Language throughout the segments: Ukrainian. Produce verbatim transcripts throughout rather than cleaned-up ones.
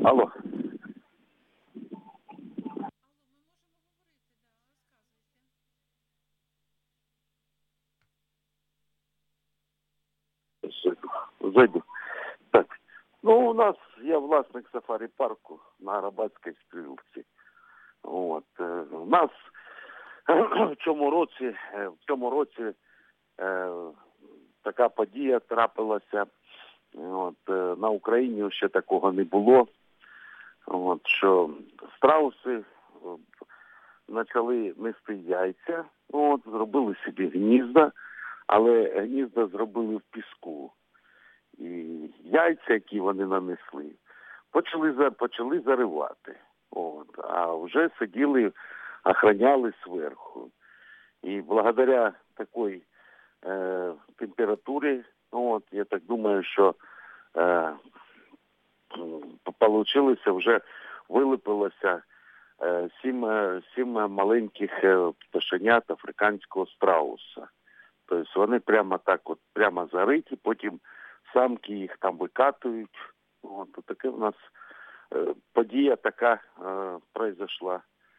Алло. Зайду. Зайду. Так. Ну, у нас, я власник сафарі-парку на Арабатській спілці. От. е, У нас в цьому році, е, в цьому році е, така подія трапилася. От, е, на Україні ще такого не було. От, що страуси е, почали нести яйця, от, зробили собі гнізда, але гнізда зробили в піску. І яйця, які вони нанесли, почали, за, почали заривати. От, а вже сиділи, охороняли зверху. І благодаря такій е, температурі, от, я так думаю, що е, получилося, вже вилупилося е, сім, е, сім маленьких е, пташенят африканського страуса. Тобто вони прямо так от, прямо зариті, потім самки їх там викатують. От, таке у нас е, подія така е, произошла.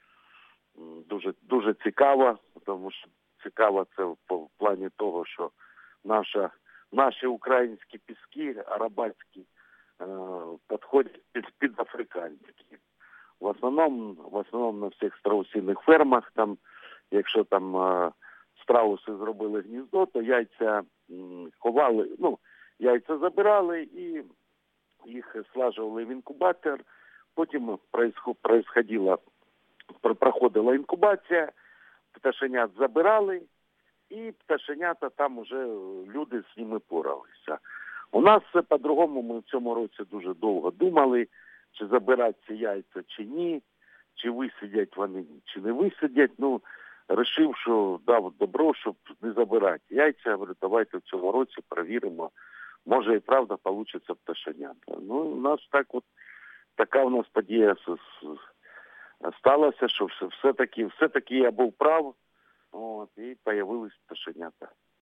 Дуже, дуже цікава, тому що цікаво це в, в плані того, що наша, наші українські піски, арабатські, е, підходять під, під африканські. В основному, в основному на всіх страусиних фермах, там, якщо там е, страуси зробили гніздо, то яйця м, ховали, ну, яйця забирали і їх слажували в інкубатор. Потім происходила, проходила інкубація, пташенят забирали, і пташенята там уже люди з ними поралися. У нас все по-другому, ми в цьому році дуже довго думали, чи забирати ці яйця, чи ні, чи висидять вони, чи не висидять. Ну, вирішив, що дав добро, щоб не забирати яйця. Я говорю, давайте в цьому році перевіримо, може і правда вийде пташенята. Ну, у нас так от, така у нас подія сталося, що все-таки, все-таки я був прав, от, і з'явились пташенята.